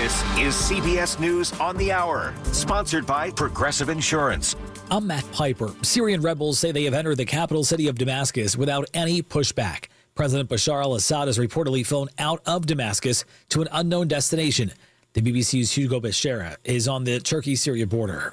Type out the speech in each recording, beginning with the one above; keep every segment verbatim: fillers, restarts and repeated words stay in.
This is C B S News on the Hour, sponsored by Progressive Insurance. I'm Matt Piper. Syrian rebels say they have entered the capital city of Damascus without any pushback. President Bashar al-Assad has reportedly flown out of Damascus to an unknown destination. The B B C's Hugo Becerra is on the Turkey-Syria border.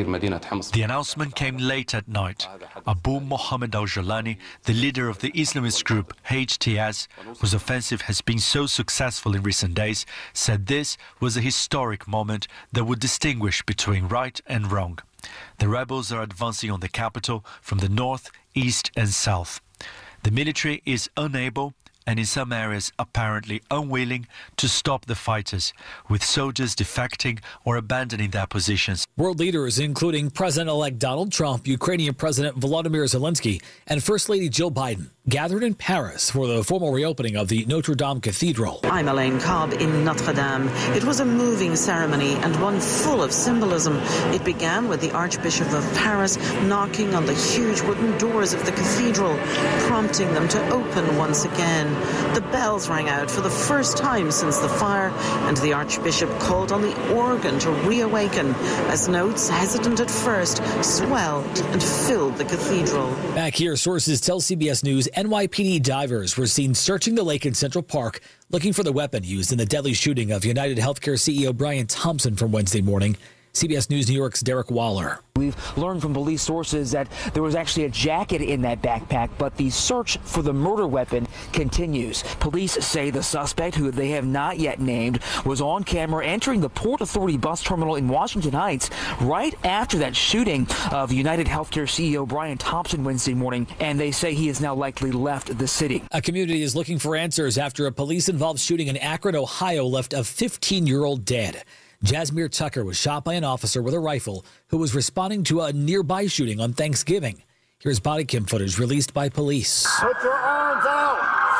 The announcement came late at night. Abu Mohammed al-Jalani, the leader of the Islamist group H T S, whose offensive has been so successful in recent days, said this was a historic moment that would distinguish between right and wrong. The rebels are advancing on the capital from the north, east and south. The military is unable and in some areas apparently unwilling to stop the fighters, with soldiers defecting or abandoning their positions. World leaders, including President-elect Donald Trump, Ukrainian President Volodymyr Zelensky, and First Lady Jill Biden, gathered in Paris for the formal reopening of the Notre Dame Cathedral. I'm Elaine Cobb in Notre Dame. It was a moving ceremony and one full of symbolism. It began with the Archbishop of Paris knocking on the huge wooden doors of the cathedral, prompting them to open once again. The bells rang out for the first time since the fire, and the Archbishop called on the organ to reawaken as notes, hesitant at first, swelled and filled the cathedral. Back here, sources tell C B S News N Y P D divers were seen searching the lake in Central Park looking for the weapon used in the deadly shooting of United Healthcare C E O Brian Thompson from Wednesday morning. C B S News New York's Derek Waller. We've learned from police sources that there was actually a jacket in that backpack, but the search for the murder weapon continues. Police say the suspect, who they have not yet named, was on camera entering the Port Authority bus terminal in Washington Heights right after that shooting of United Healthcare C E O Brian Thompson Wednesday morning, and they say he has now likely left the city. A community is looking for answers after a police-involved shooting in Akron, Ohio left a fifteen-year-old dead. Jasmine Tucker was shot by an officer with a rifle who was responding to a nearby shooting on Thanksgiving. Here's body cam footage released by police. Put your arms out!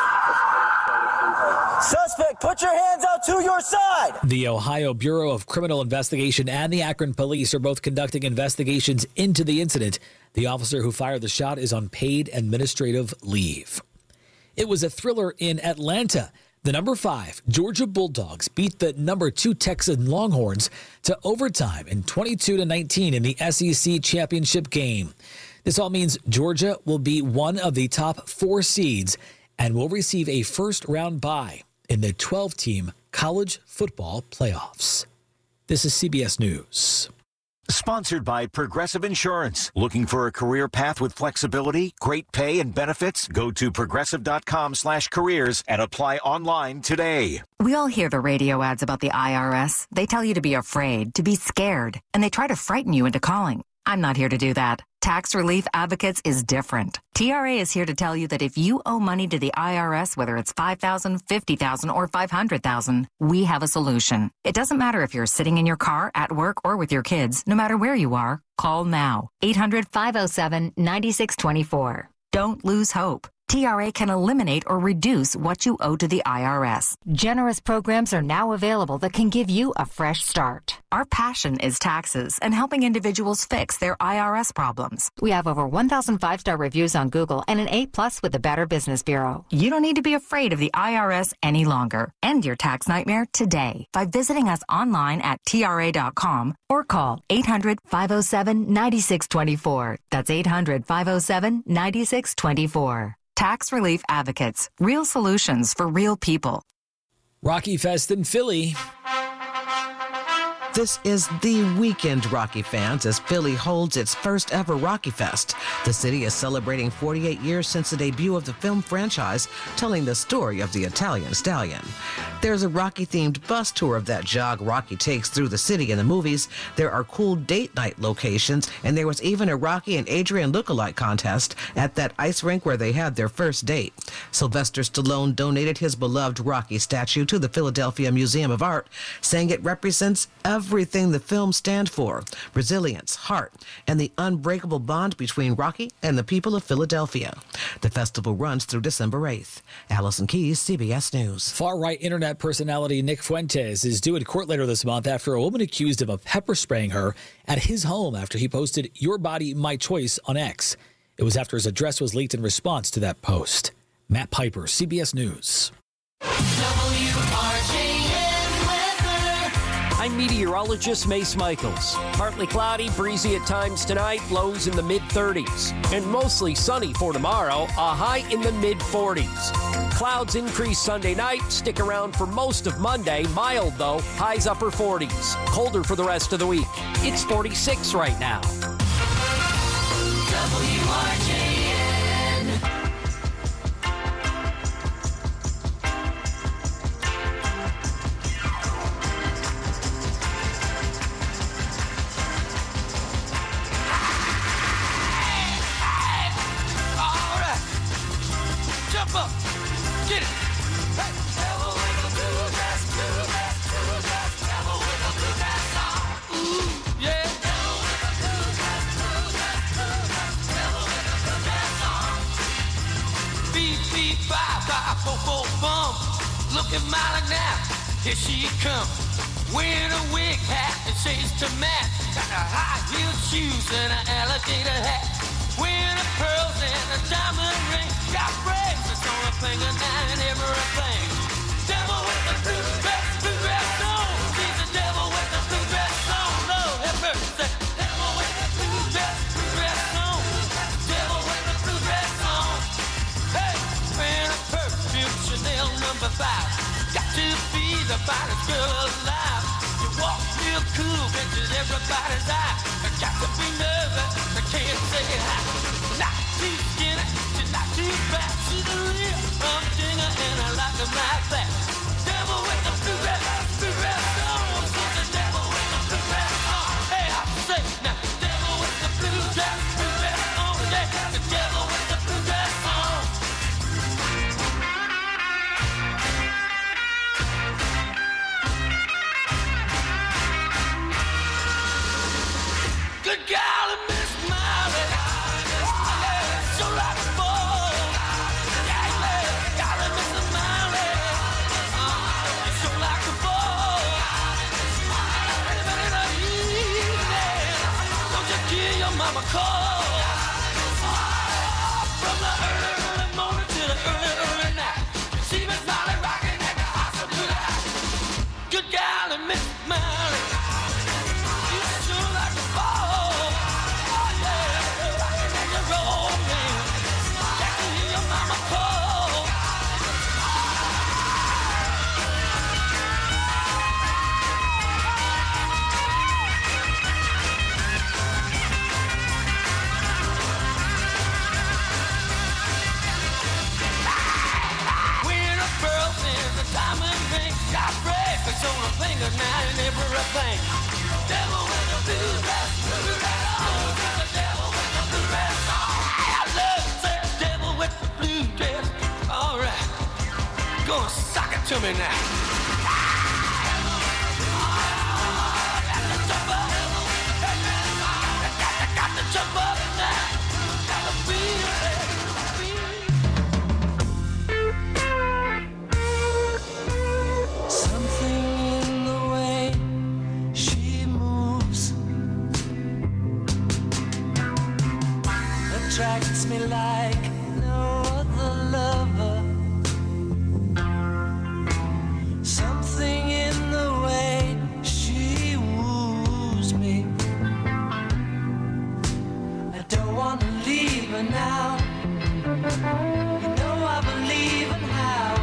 Suspect, put your hands out to your side! The Ohio Bureau of Criminal Investigation and the Akron Police are both conducting investigations into the incident. The officer who fired the shot is on paid administrative leave. It was a thriller in Atlanta. The number five Georgia Bulldogs beat the number two Texan Longhorns to overtime in twenty-two to nineteen in the S E C championship game. This all means Georgia will be one of the top four seeds and will receive a first-round bye in the twelve-team college football playoffs. This is C B S News. Sponsored by Progressive Insurance. Looking for a career path with flexibility, great pay, and benefits? Go to progressive.com slash careers and apply online today. We all hear the radio ads about the I R S. They tell you to be afraid, to be scared, and they try to frighten you into calling. I'm not here to do that. Tax Relief Advocates is different. T R A is here to tell you that if you owe money to the I R S, whether it's five thousand dollars, fifty thousand dollars, or five hundred thousand dollars, we have a solution. It doesn't matter if you're sitting in your car, at work, or with your kids. No matter where you are, call now. eight hundred, five oh seven, nine six two four. Don't lose hope. T R A can eliminate or reduce what you owe to the I R S. Generous programs are now available that can give you a fresh start. Our passion is taxes and helping individuals fix their I R S problems. We have over one thousand five-star reviews on Google and an A plus with the Better Business Bureau. You don't need to be afraid of the I R S any longer. End your tax nightmare today by visiting us online at T R A dot com or call eight hundred, five oh seven, nine six two four. That's eight hundred, five oh seven, nine six two four. Tax Relief Advocates. Real solutions for real people. Rocky Fest in Philly. This is the weekend, Rocky fans, as Philly holds its first ever Rocky Fest. The city is celebrating forty-eight years since the debut of the film franchise, telling the story of the Italian stallion. There's a Rocky-themed bus tour of that jog Rocky takes through the city in the movies. There are cool date night locations, and there was even a Rocky and Adrian lookalike contest at that ice rink where they had their first date. Sylvester Stallone donated his beloved Rocky statue to the Philadelphia Museum of Art, saying it represents everything the film stands for: resilience, heart, and the unbreakable bond between Rocky and the people of Philadelphia. The festival runs through December eighth. Allison Keyes, C B S News. Far-right internet personality Nick Fuentes is due in court later this month after a woman accused him of pepper spraying her at his home after he posted "Your Body, My Choice" on X. It was after his address was leaked in response to that post. Matt Piper, C B S News. W R J N weather. I'm meteorologist Mace Michaels. Partly cloudy, breezy at times tonight, lows in the mid thirties. And mostly sunny for tomorrow, a high in the mid forties. Clouds increase Sunday night, stick around for most of Monday. Mild though, highs upper forties. Colder for the rest of the week. It's forty-six right now. W R J N. All right. Jump up. Get it. Hey. Devil with a blue dress, blue dress, blue dress. Devil with a blue dress on. Ooh, yeah. Devil with a blue dress, blue dress, blue dress. Devil with a blue dress on. Beep, beep, five, five, four, four, bum. Looking mighty now. Here she comes. Wearing a wig hat and shades to match. Got a high-heeled shoes and an alligator hat. Wearing a pearls and a diamond ring. Got bracelets on her finger now and everything. Devil with the blue dress, blue dress on. She's the devil with the blue dress on. Lord have mercy. Devil with the blue dress, blue dress on. Devil with the blue dress on. Hey, wearing a perfume Chanel number five. Got to be the finest girl alive. You walk real cool, catches everybody's eye. Got to be nervous, I can't say hi. Not too skinny, she's not too fat. She's a real rum dinger and I like them like that. Devil with the blue dress, blue dress on. She's the devil with the blue dress on. Hey, I say now, devil with the blue dress, blue dress on. Yeah, the devil with the blue dress on. Good golly, Miss Molly. Yeah, so like a ball. Yeah, yeah, golly, Miss Molly. Uh, so like a ball. Anybody in the evening, don't you give your mama a call. From the early, early morning to the early, early night. See Miss Molly rocking at the house of tonight. Good golly, Miss Molly. You sure like a ball. Everything. Devil with a blue dress, blue dress on. The devil with a blue dress on. I love that devil with the blue dress. All right, gonna sock it to me now. Got to jump up. Got to jump up now. Got to feel it. Attracts me like no other lover. Something in the way she woos me. I don't want to leave her now. You know I believe in how.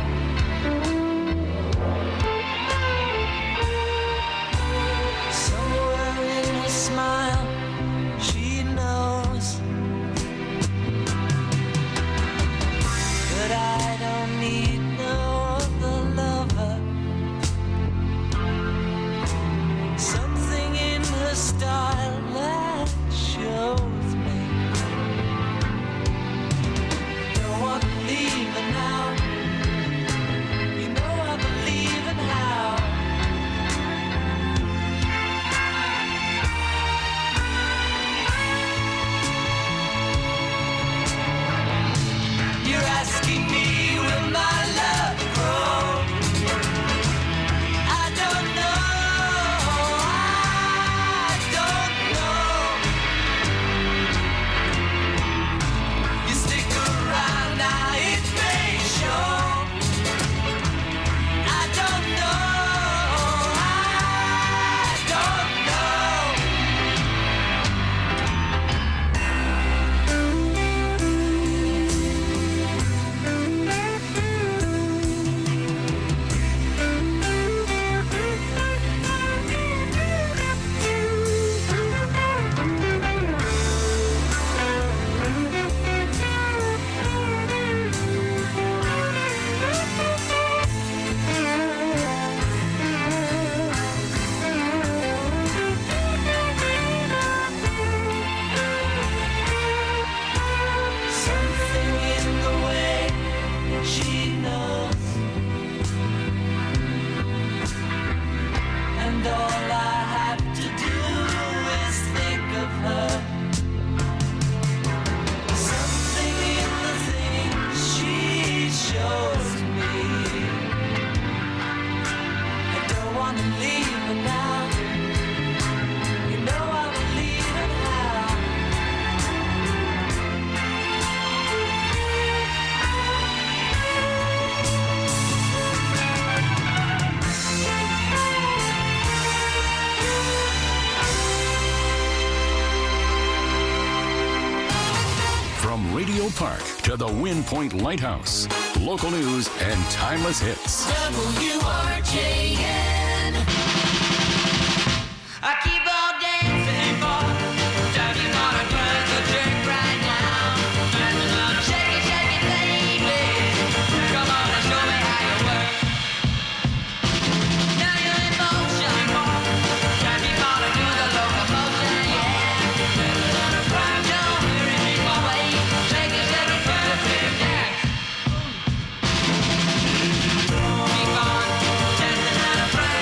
Somewhere in her smile, she knows Menlo Park to the Wind Point Lighthouse. Local news and timeless hits. W R J N. I keep on dancing for time you wanna run the jerk right now. Shake it, shake it, baby. Come on and show me how you work. Now you're in motion, boy. Time you wanna do the locomotion, yeah. Don't hurry me away. Shake it, shake it, shake it, shake it, dance. Keep on dancing and a friend.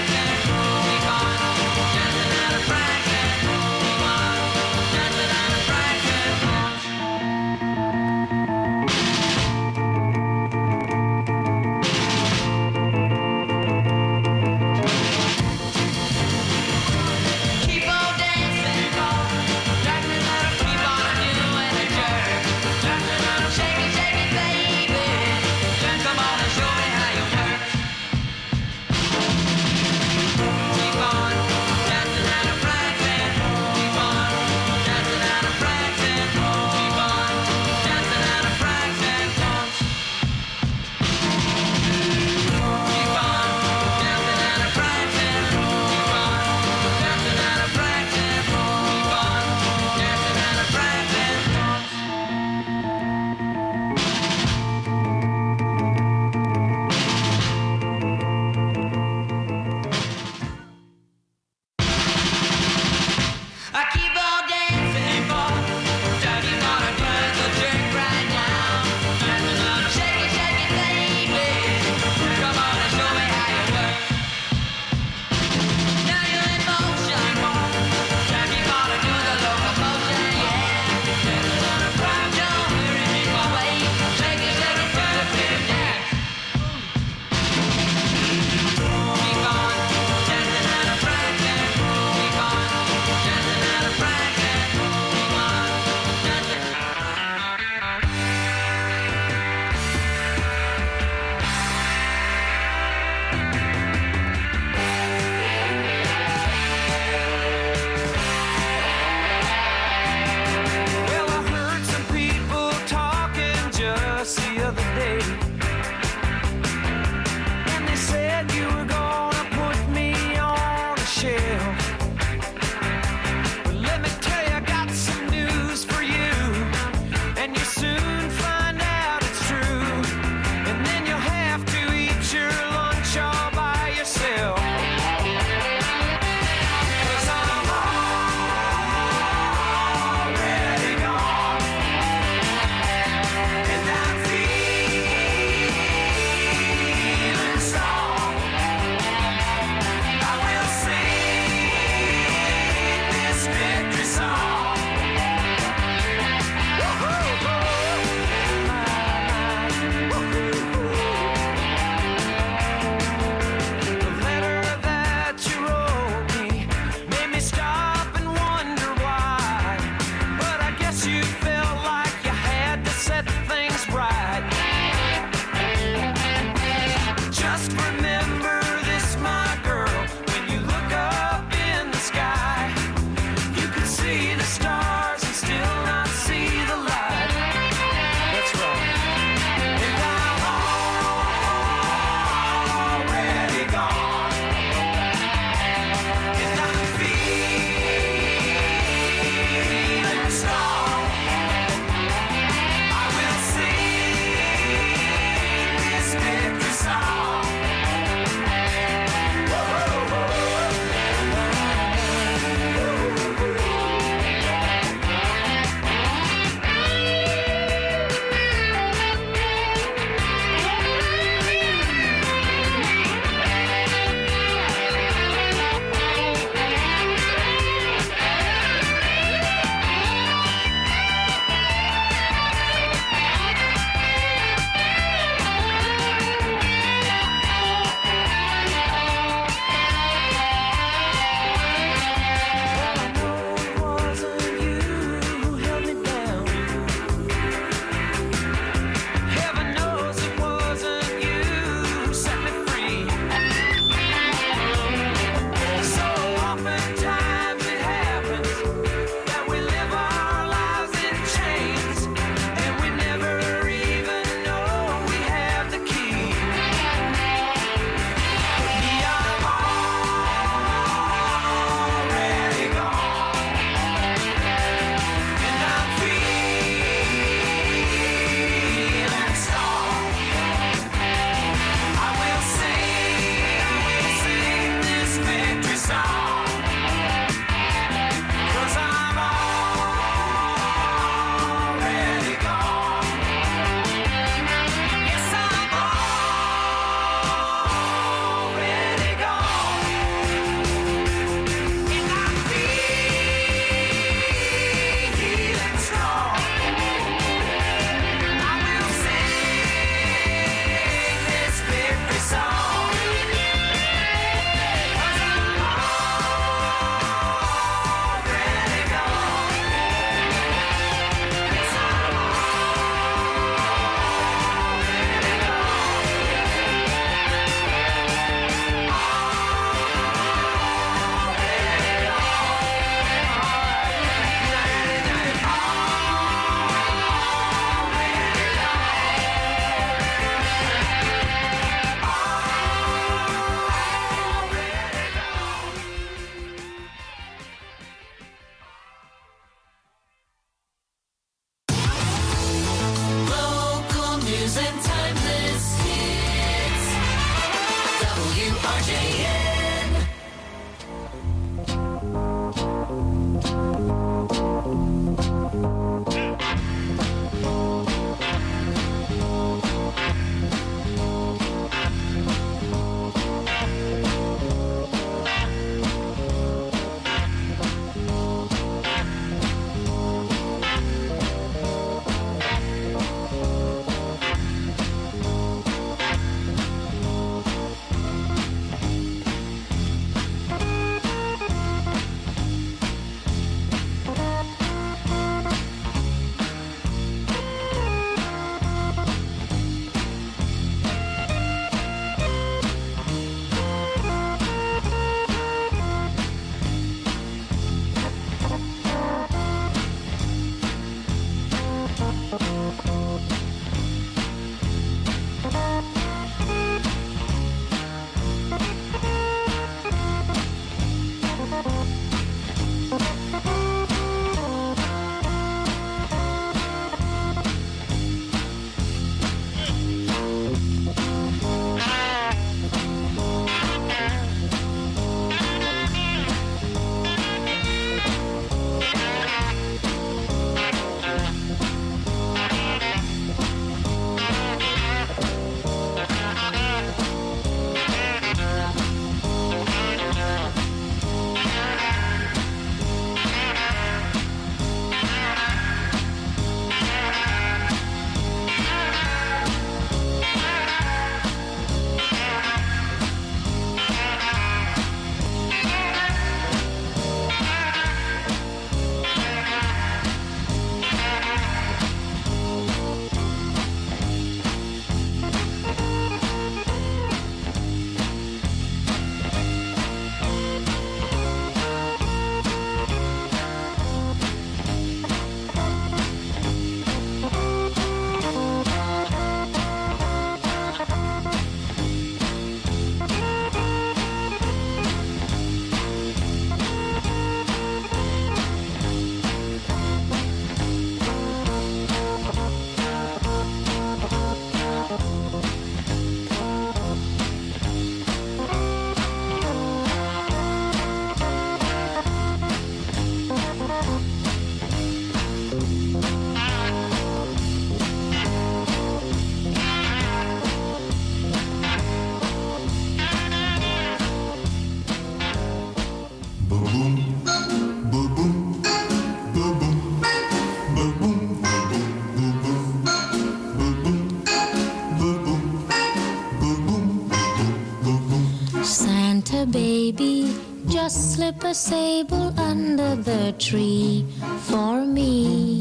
Baby, just slip a sable under the tree for me.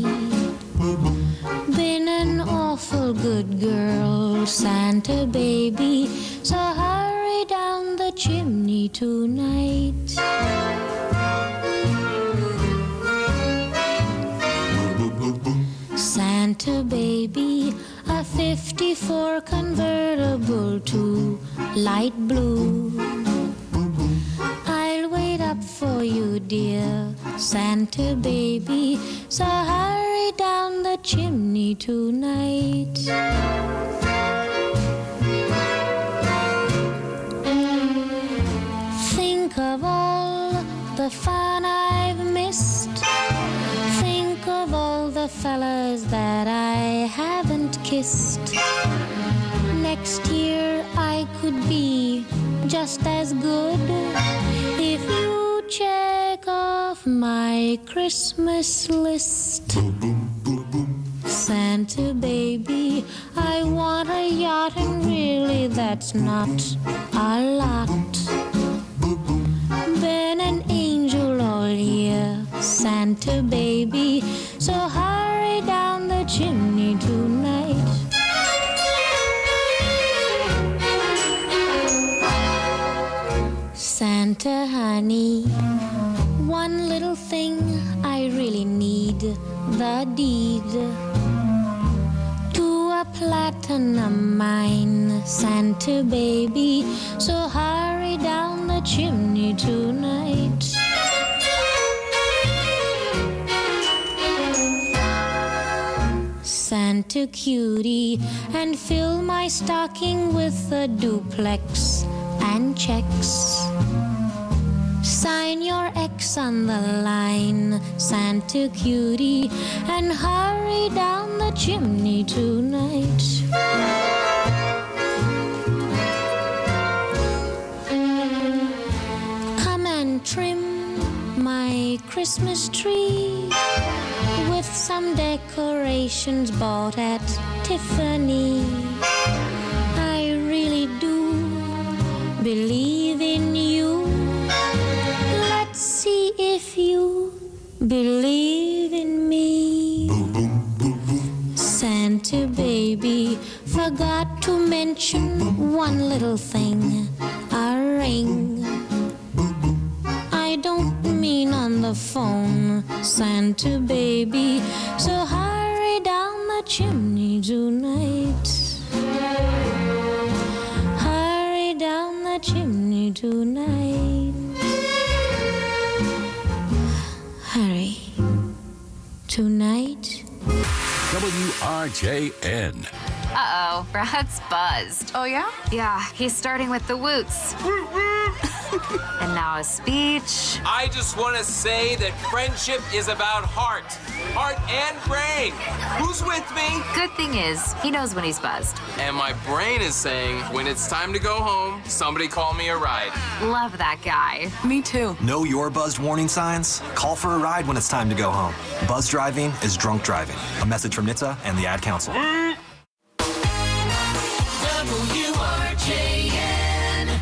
Been an awful good girl, Santa baby, so hurry down the chimney tonight. Santa baby, a fifty-four convertible to light blue. I'll wait up for you, dear Santa baby, so hurry down the chimney tonight. Think of all the fun I've missed. Think of all the fellas that I haven't kissed. Next year I could be just as good if you check off my Christmas list. Santa baby, I want a yacht, and really that's not a lot. Been an angel all year, Santa baby, so hurry down the chimney tonight. Santa honey, one little thing I really need, the deed to a platinum mine, Santa baby, so hurry down the chimney tonight. Santa cutie, and fill my stocking with a duplex and checks. Sign your your ex on the line, Santa cutie, and hurry down the chimney tonight. Come and trim my Christmas tree with some decorations bought at Tiffany. I really do believe in you. Let's see if you believe in me. Santa baby forgot to mention one little thing, a ring. I don't mean on the phone, Santa baby, so hurry down the chimney tonight. Hurry down the chimney tonight. Hurry. Tonight. W R J N. Uh-oh, Brad's buzzed. Oh, yeah? Yeah, he's starting with the woots. And now a speech. I just want to say that friendship is about heart. Heart and brain. Who's with me? Good thing is, he knows when he's buzzed. And my brain is saying, when it's time to go home, somebody call me a ride. Love that guy. Me too. Know your buzzed warning signs? Call for a ride when it's time to go home. Buzz driving is drunk driving. A message from N H T S A and the Ad Council. W R J N.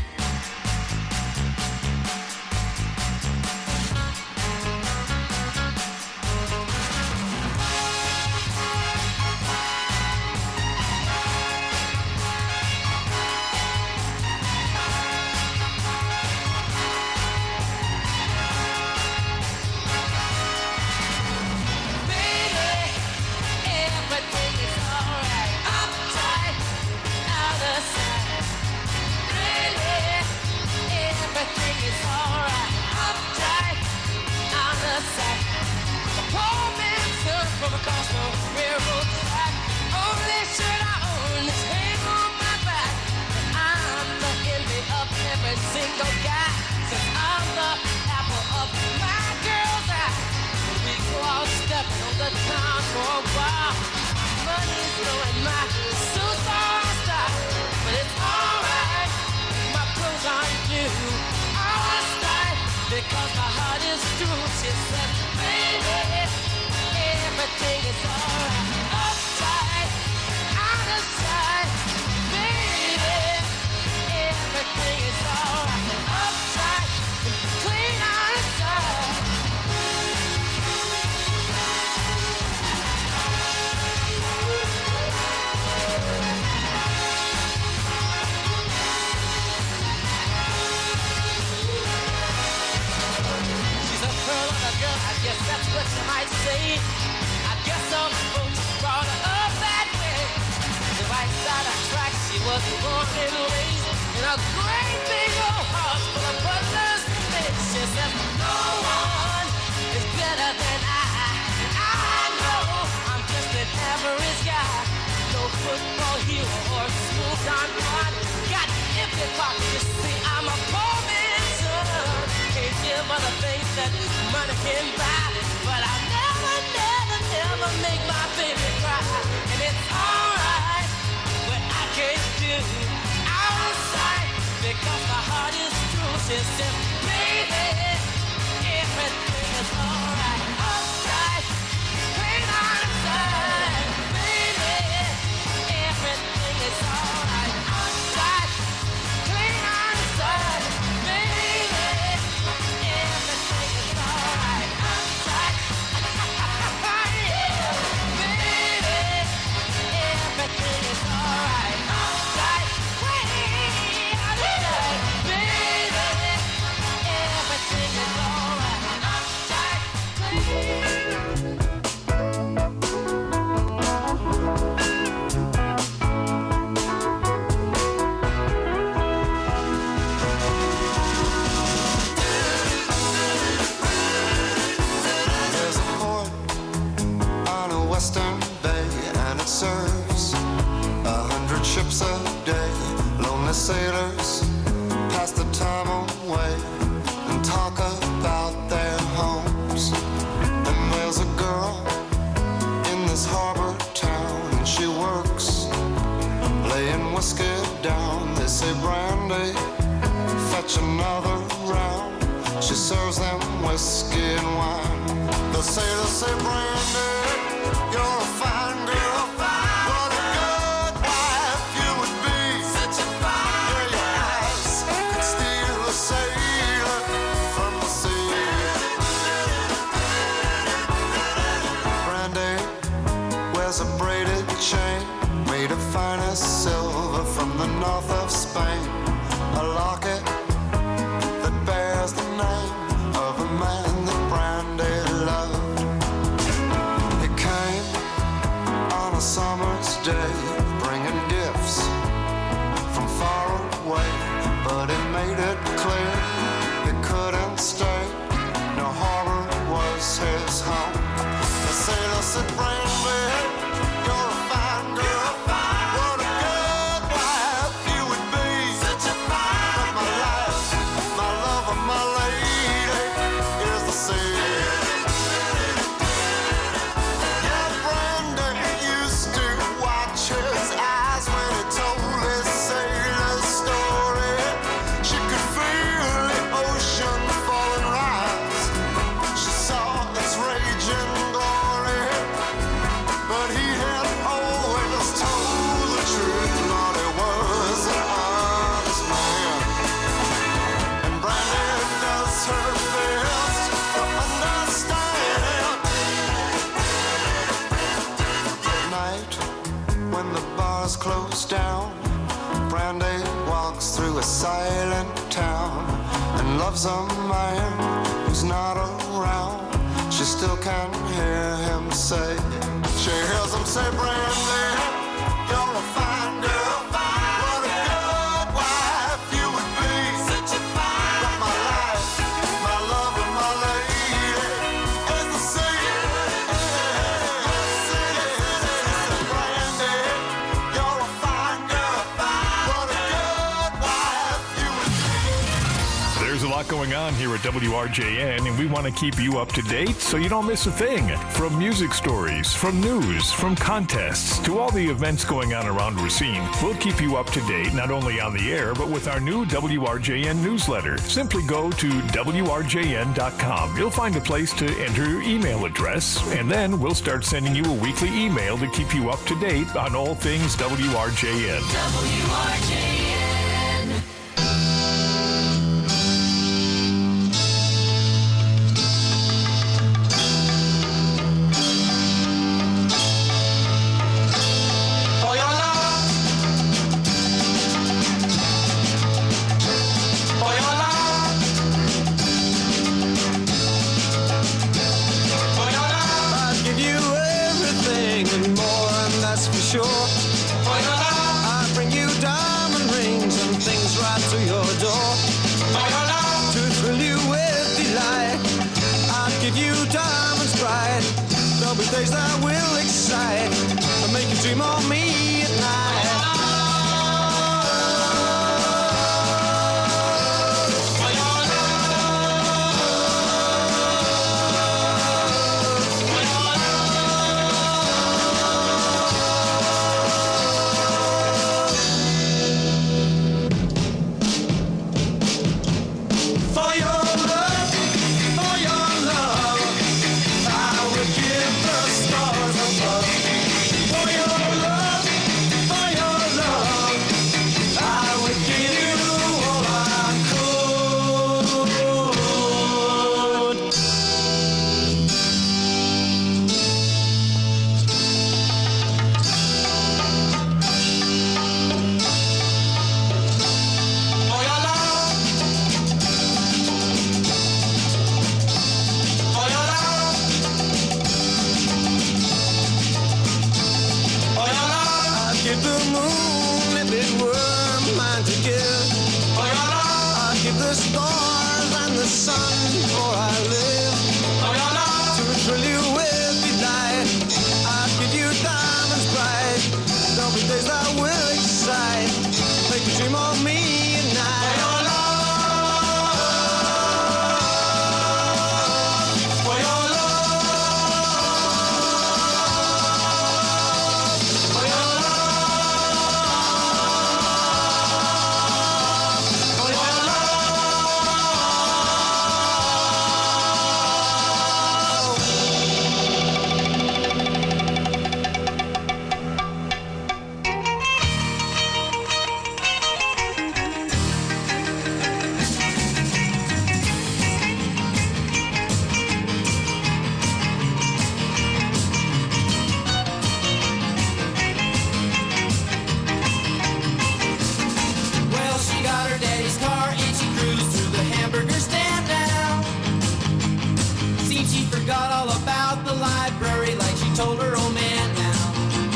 Across the railroad track, only shirt I own is hanging on my back. I'm the envy of every single guy, since I'm the apple of my girl's eye. We go out stepping on the town for a while. Money's blowing my suits on style, but it's alright. My clothes aren't new, all style, because my heart is true. She said, baby, everything is alright. Upside, out of sight, baby. Everything is alright. Upside, clean out of sight. She's a pearl of a girl, I guess that's what you might say. Guess some folks brought her up that way. The right side of track, she was born and raised in a great big old house full of butlers. She says, no one is better than I. And I know I'm just an average guy. No football hero or smooth down run. Got empty pockets, you see, I'm a poor man's son. Can't give other things that money can buy. But I'll never, never, never make my baby cry. And it's alright what I can't do outside, because my heart is true. She said, baby, everything is alright. Outside, clean outside, baby, everything is alright. Outside, clean outside, baby, everything is alright. Outside, yeah, baby, everything is alright. Outside, way outside, baby, say, Brandy, fetch another round. She serves them whiskey and wine. They'll say, they'll say, Brandy, you're a fine girl. What a good wife you would be. Such a fine yeah, your eyes could steal a sailor from the sea. Brandy wears a braided chain made of finest silver from the north of Spain. A locket that bears the name of a man that Brandy loved. He came on a summer's day, bringing gifts from far away, but he made it clear he couldn't stay. No harbor was his home. The sailor said, Brandy, you're a fine girl. What a good wife you would be. Such a fine but my life, my love, and my lady is the sea. Yeah, Brandy used to watch his eyes when he told his sailor story. She could feel the ocean fall and rise. She saw its raging glory, but he had always told the truth. Lord, he was an honest man, and Brandy does her best to understand. At night, when the bars close down, Brandy walks through a silent town and loves a man who's not around. She still can hear him say, she hears him say, Brandy, you're a fine girl. What a good wife you would be. Such a fine but my life, my love, and my lady is the sea. Brandy, you're a fine girl. What a good wife you would be. There's a lot going on here at W R J N, and we want to keep you up to date so you don't miss a thing. From music stories, from news, from contests, to all the events going on around Racine, we'll keep you up to date not only on the air, but with our new W R J N newsletter. Simply go to W R J N dot com. You'll find a place to enter your email address, and then we'll start sending you a weekly email to keep you up to date on all things W R J N. W R J N. For your love, for your love, for your love, I'd give you everything and more, and that's for sure. for your love, I'd bring you diamond rings and things right to your door. for your love, To thrill you with delight, I'd give you diamonds bright. There'll be days that will excite and make you dream of me at night. for your For your love, for your love, I would give the stars above. For your love, forgot all about the library like she told her old man now.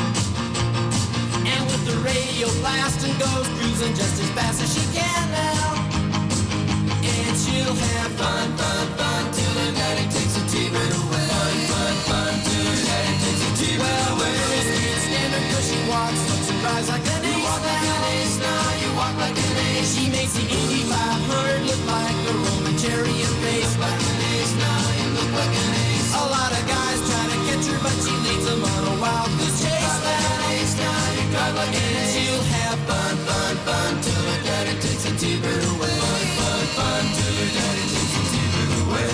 And with the radio blasting goes cruising just as fast as she can now. And she'll have fun, fun, fun till her daddy takes a T-bird away. Fun, fun, fun till her daddy takes a T-bird well, away. Well, the girls can't stand her 'cause she walks, looks and drives like an ace. You walk like an ace now, you walk like an ace. She makes the Indy five hundred look like a Roman chariot race. Like an ace now, you look like an ace. A lot of guys try to catch her, but she leads them on a wild goose chase. Like an ace now, you drive like an ace. She'll have fun, fun, fun till her daddy takes a T-bird away. Fun, fun, fun till her daddy takes a T-bird away.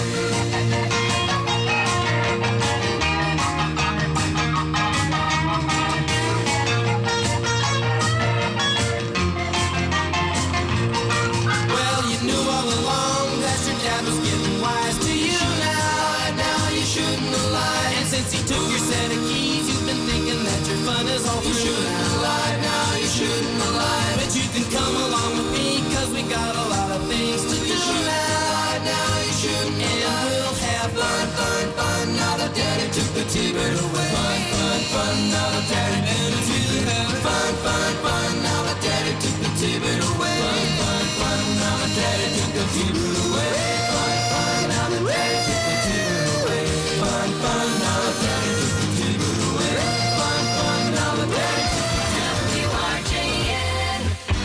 Since he took your set of keys, you've been thinking that your fun is all through. You shouldn't have lied now, you shouldn't have lied. But you can come along with me, 'cause we got a lot of things to do. You shouldn't have lied now, you shouldn't have lied. And we'll have fun, fun, fun, now that daddy took the T-bird away. Fun, fun, fun, now that daddy took the T-bird away. Fun, fun, fun, now that daddy took the T-bird away. Fun, fun, fun, now that daddy took the T-bird away. Fun, fun, now that daddy took the T-bird away. Fun, fun, now that daddy took the T-bird away. Fun, fun, now that daddy took the T-bird away. W R J N.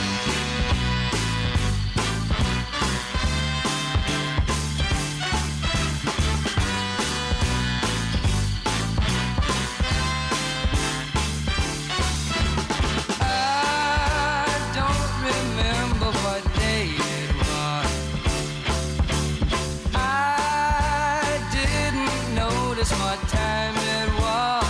I don't remember what day it was. I didn't notice what time it was.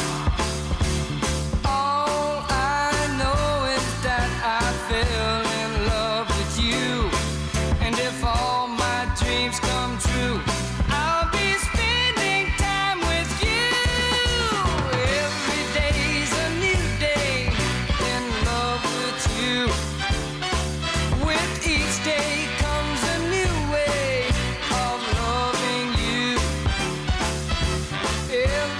All I know is that I fell in love with you. And if all my dreams come true, I'll be spending time with you. Every day's a new day in love with you. With each day comes a new way of loving you. Every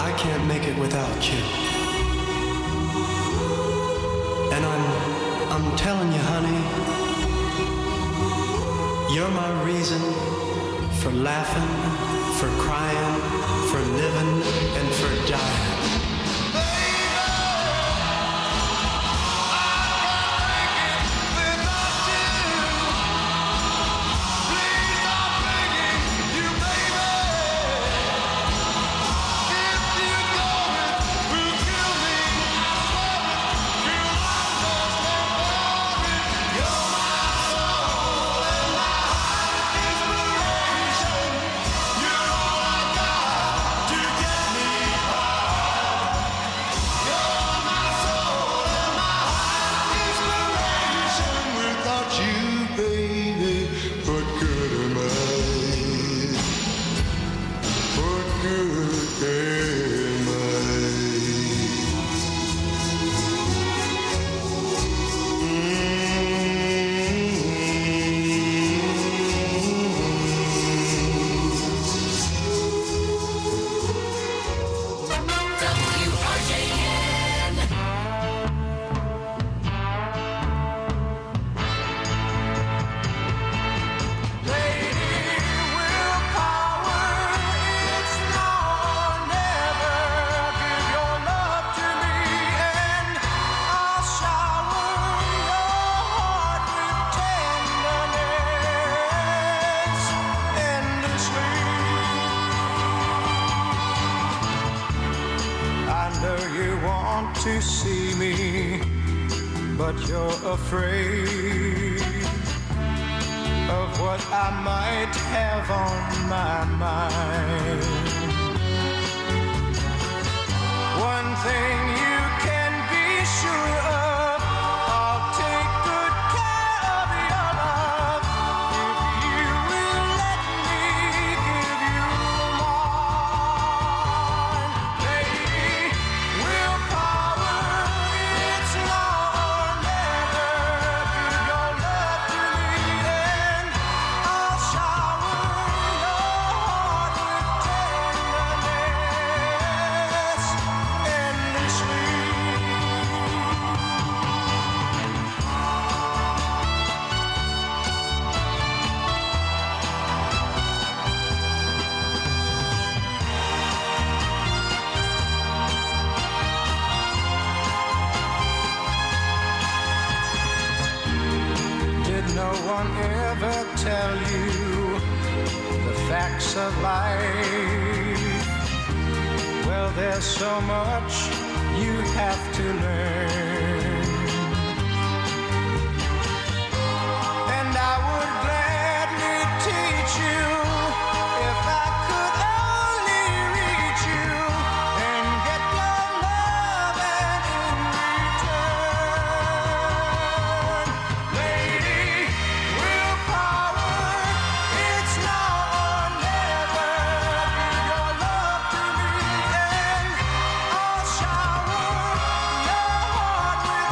I can't make it without you. And I'm, I'm telling you, honey, you're my reason for laughing, for crying, for living, and for dying. To see me, but you're afraid of what I might have on my mind. One thing you can be sure of, I'll take good care of your love if you will let me give you mine. Lady, willpower, it's now or never. Give your love to me and I'll shower your heart with tenderness endlessly. Did no one ever tell you the facts of life? Well, there's so much you have to learn, and I would gladly teach you if I could only reach you and get your love and in return. Lady, willpower, it's now or never. Give your love to me and I'll shower your heart with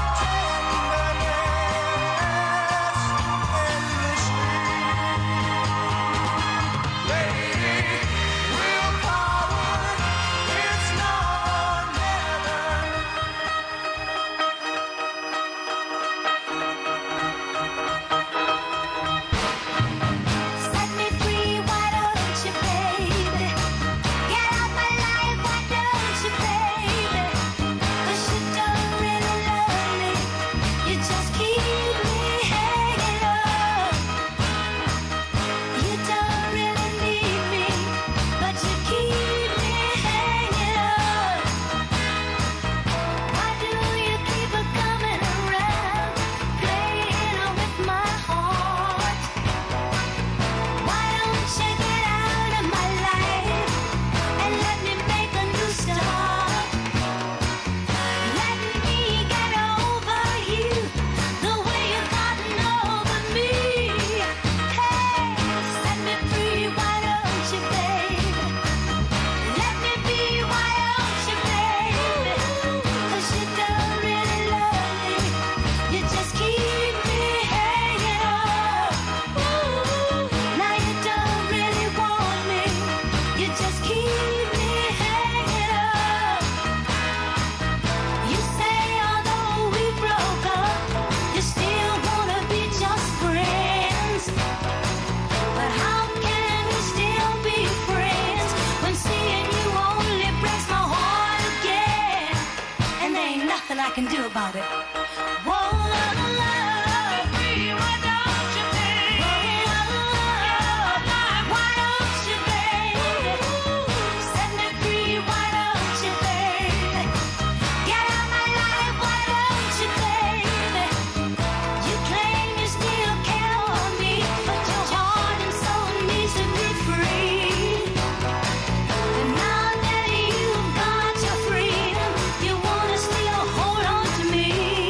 can do about it. Whoa, love me, why don't you, baby? Love, why don't you, baby? Set me free, why don't you, baby? Get out my life, why don't you, baby? You claim you still care for me, but your heart and soul needs to be free. And now that you've got your freedom, you wanna still hold on to me.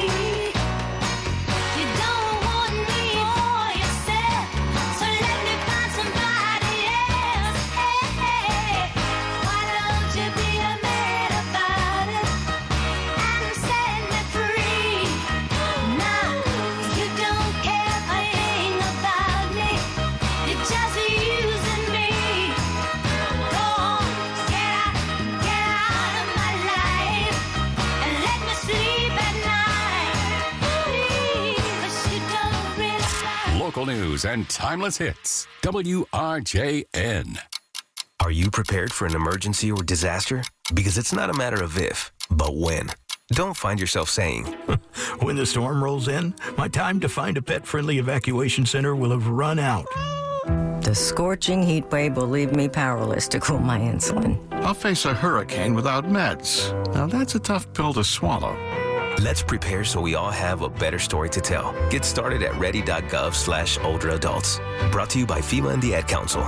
You don't want me for yourself, so let me find somebody else. Hey, hey, why don't you be a man about it and set me free? Now you don't care a thing about me, you're just using me. Go on, get out, get out of my life and let me sleep at night. Please, 'cause you don't realize. Local news and timeless hits. W R J N. Are you prepared for an emergency or disaster? Because it's not a matter of if, but when. Don't find yourself saying, when the storm rolls in, my time to find a pet-friendly evacuation center will have run out. The scorching heat wave will leave me powerless to cool my insulin. I'll face a hurricane without meds. Now that's a tough pill to swallow. Let's prepare so we all have a better story to tell. Get started at ready.gov slash older adults. Brought to you by FEMA and the Ad Council.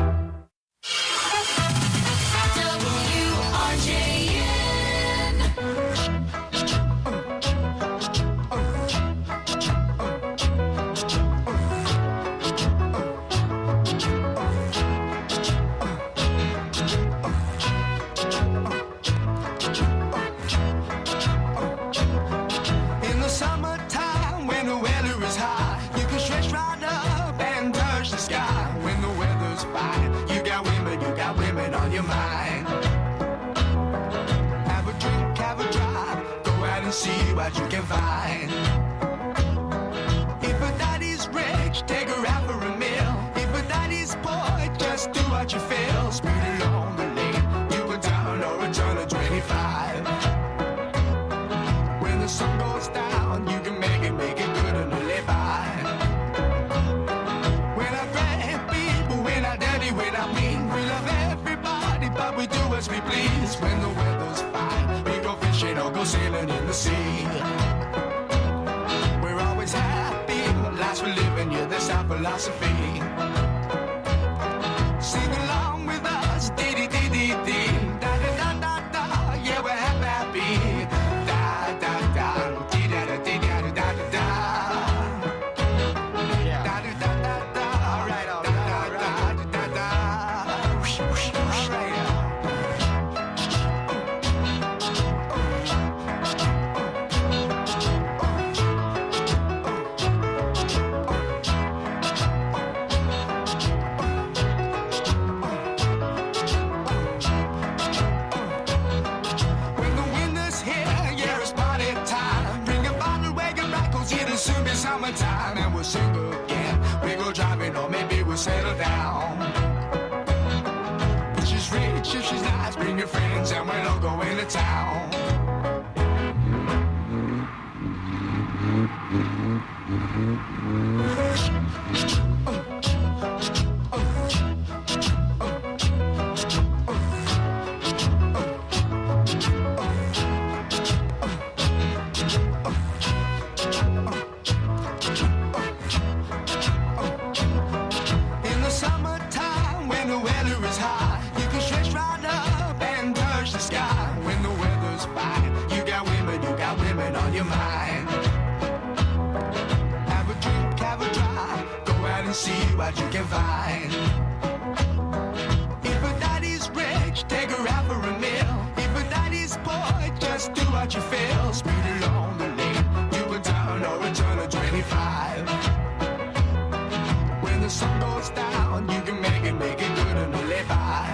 W R J N. In the summertime, when the weather is hot, you can stretch right up and touch the sky. When the weather's fine, you got women, you got women on your mind. Have a drink, have a drive, go out and see what you can find. If a daddy's rich, take her out for a meal. If a daddy's poor, just do what you feel. Speed along the lane, you go down or a turn of twenty-five. When the sun goes down, you can make it, make it good and live by. When I grab people, when I daddy, when I mean, we love everybody, but we do as we please. When the weather's fine, we go fishing or go sailing in the sea. We're always happy, lives we're living, yeah, that's our philosophy. Sing along with us, dee dee dee dee dee, da da da da da, yeah, we're happy, happy. Da da da, dee da da dee da da da da da. Da da da da da, all right, all right, all right, da da da. Whoosh, whoosh, whoosh, right. When the winter's here, yeah, it's party time. Bring a bottle, wagon back, 'cause it'll soon be summertime. And we'll sing again. We go driving, or maybe we'll settle down. If she's rich, if she's nice, bring your friends, and we'll all go into town. In the summertime, when the weather is hot, you can stretch right up and touch the sky. When the weather's fine, you got women, you got women on your mind. Have a drink, have a drive, go out and see what you can find. If a daddy's rich, take her out for a meal. If a daddy's poor, just do what you feel. Speed along the lane, you go down or a turn of twenty-five. When the sun goes down, you can make it, make it good and live by.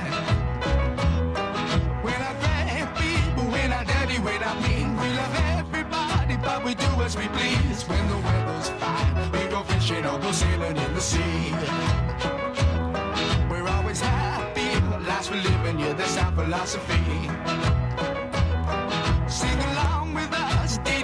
When I grab people, when I daddy, when I mean, we love everybody, but we do as we please. When the weather's fine, we go fishing or go sailing in the sea. We're always happy, lives we're living, yeah, that's our philosophy. Sing along with us, dee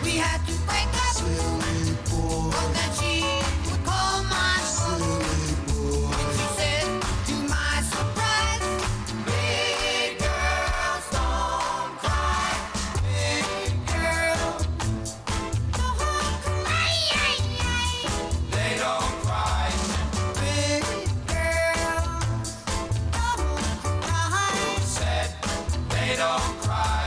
We had to break up. Silly boy. But then she would call my phone. And she said, to my surprise, big girls don't cry. Big girls don't cry. They don't cry. Big girls don't cry. Said they don't cry.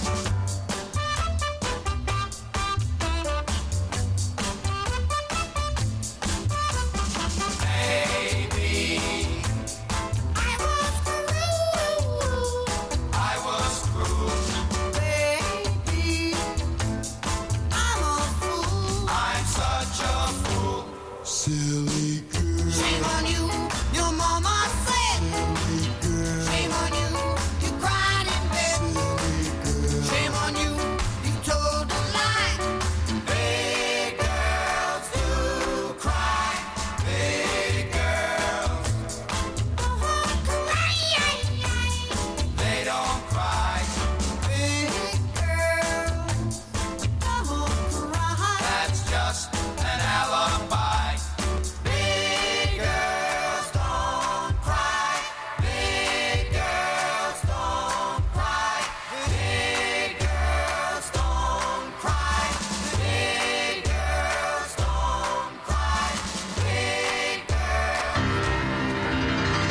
Maybe I was cruel. I was cruel. Baby, I'm a fool. I'm such a fool. Silly girl. Shame on you, your mama said. Silly girl. Shame on you, you cried in bed. Silly girl. Shame on you, you told a lie. Big girls do cry. Big girls don't cry. They don't cry. Big girls don't cry. That's just an alibi. Big girls don't cry. Big girls don't cry. Big girls don't cry. Big girls don't cry. Big girls.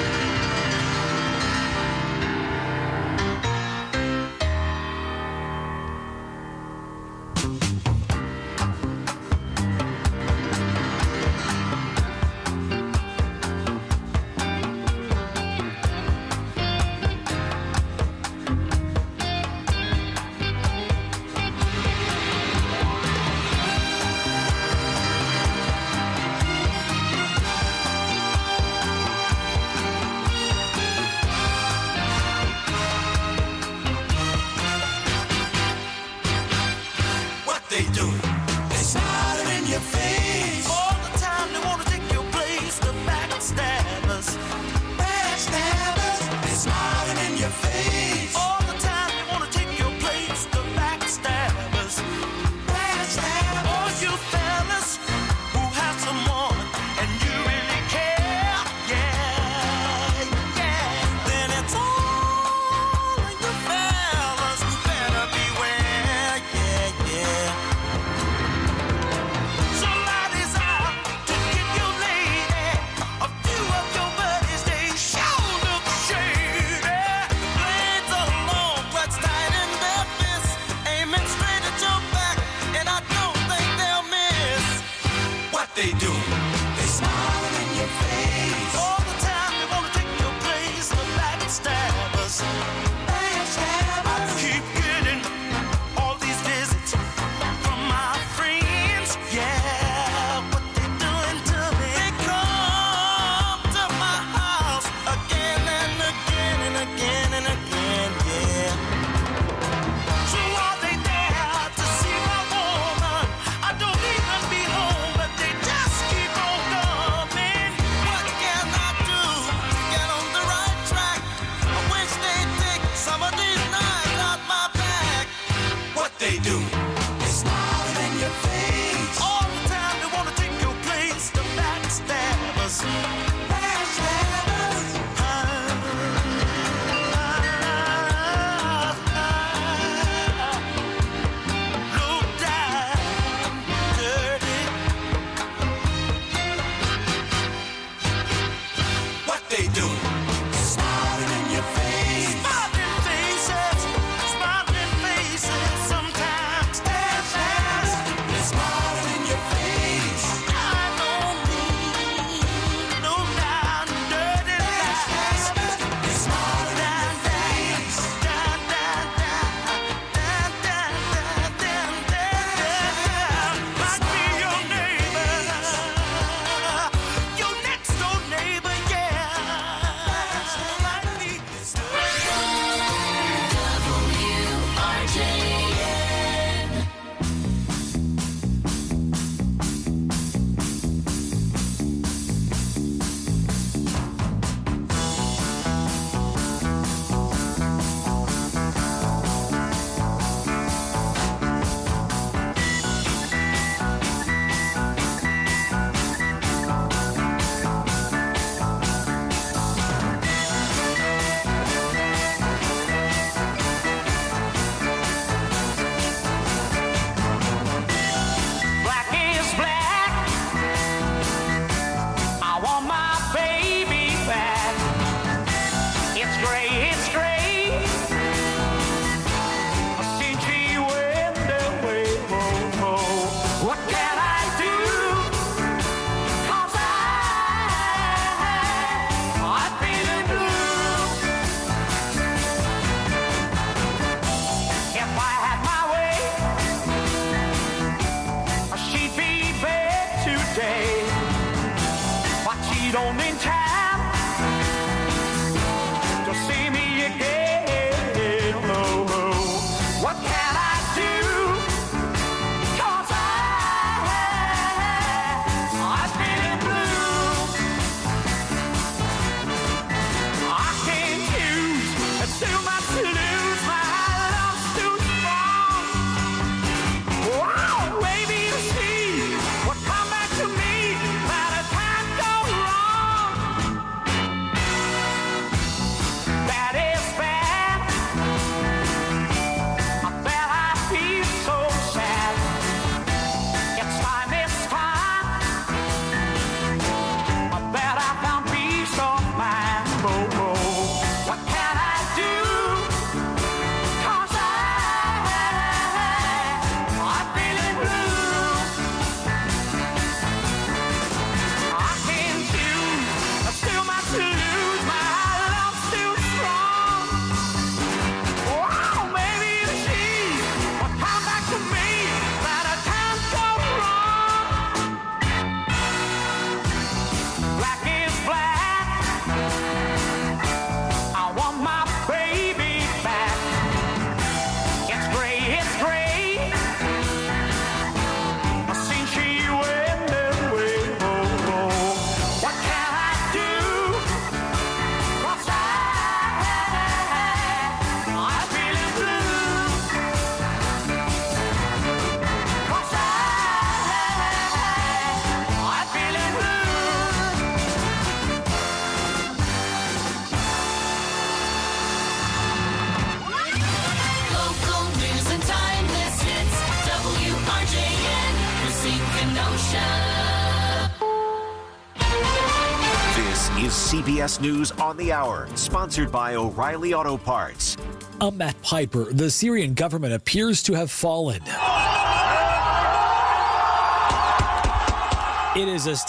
What they do? They smiling in your face. All the time they wanna take your place. The backstabbers. Backstabbers. They smiling in your face. All the time they wanna take your place. The backstabbers. Backstabbers. All you fellas who have someone and you really care. Yeah, yeah. Then it's all of you fellas who better beware. Yeah, yeah. you don't need time to see me again. Oh, oh. What can I do? 'Cause I, I'm feeling blue. I can't choose, it's too much to lose. My love's too strong. Wow, baby, you see what come back to me by the time go wrong. That is bad. I bet I feel so sad. It's time, it's time. I bet I found peace of mind. Oh, oh. What can I do? 'Cause I, I'm feeling blue. I can't choose, there's too much to lose. My love's too strong. Wow, maybe you see what come back to me that I can't go wrong. Black is black. I want my baby back. It's gray, it's gray. I seen she went away. Oh, oh. What can I do? 'Cause I, I'm feeling blue. 'Cause I, I'm feeling blue. Local news and timeless hits. W R J N, Racine Kenosha. This is C B S News on the Hour, sponsored by O'Reilly Auto Parts. I'm Matt Piper. The Syrian government appears to have fallen. It is a